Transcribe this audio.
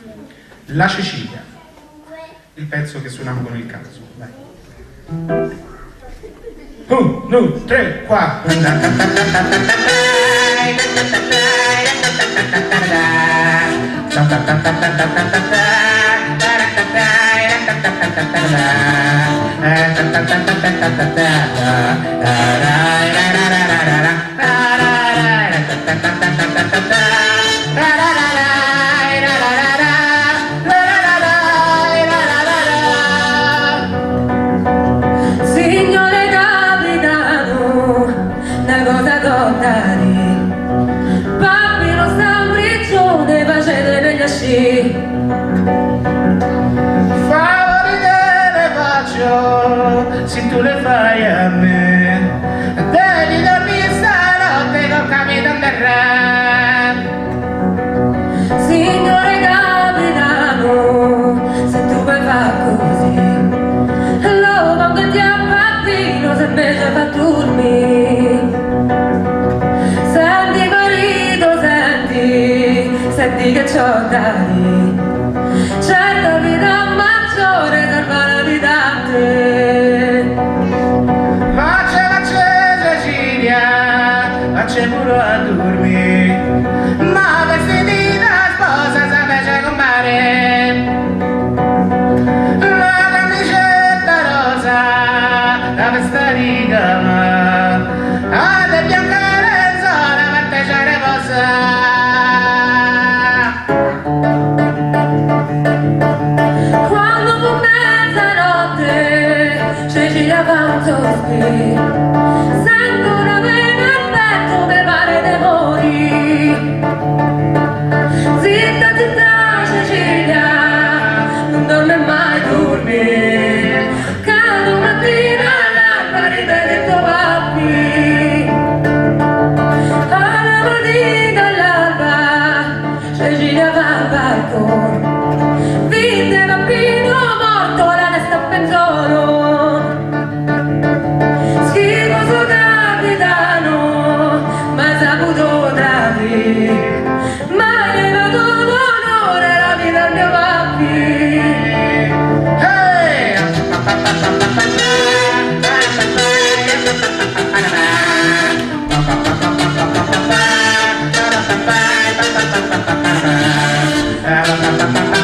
La Cecilia, il pezzo che suoniamo con il caso. Vai. 1, 2, 3, 4. Signore capitano, una cosa dottari, papi non sta un riccione, facete per gli asci. Favori te le faccio, se tu le fai a me, devi dormire stanotte con Capitan del Re. Signore capitano, se tu vuoi far così, lo pongo a bambino se invece fa dormire. Senti marito, senti che c'ho da dire, certo vita maggiore salva la vita a te. Faccia Cecilia, faccia pure a dormire, ma vestiti da sposa si fece compare. La camicetta rosa, la veste di cama, a te bianca lenzola, per te c'è riposa. Quando fu mezzanotte, Cecilia fa un sospiro, sento una pena al petto, mi pare di morire. Zitta, zitta, Cecilia, non dorme mai dormire, cado mattina all'alba, ripete il tuo papi. Alla mattina all'alba, Cecilia va al balcone, vide bambino morto, la testa a penzolo. Schifoso capitano, mai saputo tradire, mai levato l'onore, la vita al mio papi. Hey!